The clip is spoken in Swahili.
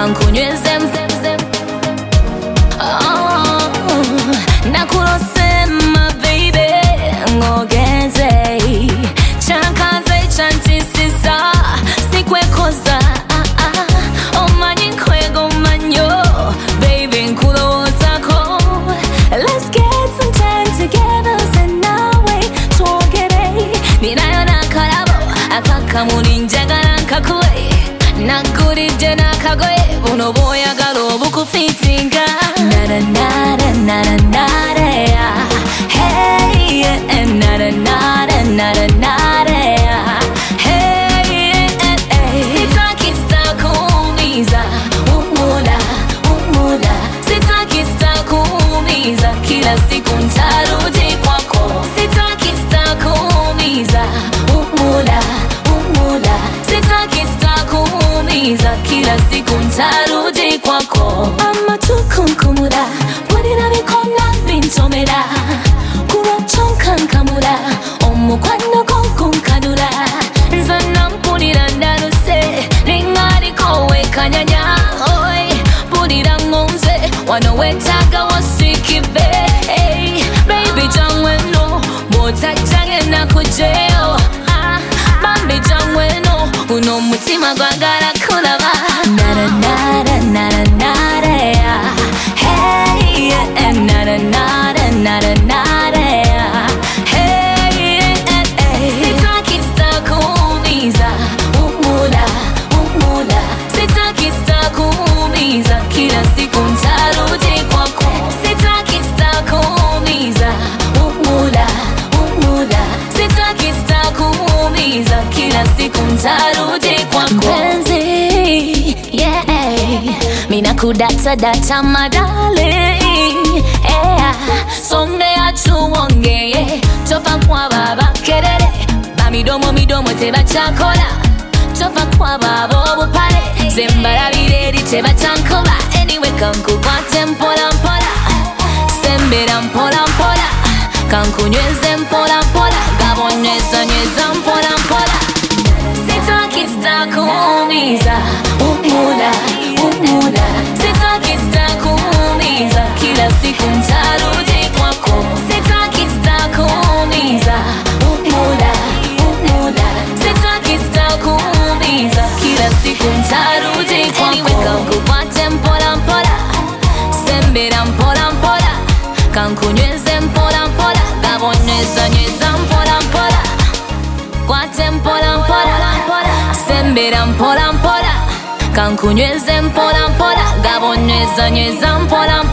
kankunyweze nakulosema baby ngogeze chankaze chantisiza sikwekoza omanyi nkwego manyo baby nkulowozako. Let's get some time together senawe twogere ninayo nakalabo akakamuli njagala nkakule nakulidde nakagoye buno bwoyagala obukufitinga nara nara nara nara hey nara nara nara nara hey sitaki sitakuumiza umula umula sitaki sitakuumiza kila siku ntarudi kwako sitaki sitakuumiza umula umula sitaki sitakuumiza kila siku ntarudi kwako mama tukunkumula bwulira bikona bintomera kulwakyonkankamula omukwano gokunkanula nze nampulira ndaluse lingaliko wekanyanya mpulira ngonze wano wetaaga wasikibe baby jangweno bwotajjange nakujeo bambi jangweno guno omutima gwagala kulaba nara nara nara nara hey nara nara nara nara hey sitaki sitakuumiza umula umula sitaki sitakuumiza kila siku ntarudi kwako sitaki sitakuumiza umula umula sitaki sitakuumiza kila siku ntarudi kwako mpenzi yeah mina kudata data madale yeah songea tuongeye topa kwa baba kerere bamidomo midomo tebakyakola topa kwa baba obupale zembalabireri tebakyankola anyway kankukwate mpola mpola sembera mpola mpola kankunyweze mpola mpola gabonywezanyweza mpola mpola sitaki sitakuumiza umula umula sitaki sitakuumiza kila siku ntarudi kwako sitaki sitakuumiza umula umula sitaki sitakuumiza kila siku ntarudi kwako anyway kankukwate mpola mpola sembera mpola mpola kankunyweze mpola mpola gabonywezanyweza mpola mpola kwate mpola mpola sembera mpola mpola kankunyweze mpola mpola gabonywezanyweza mpola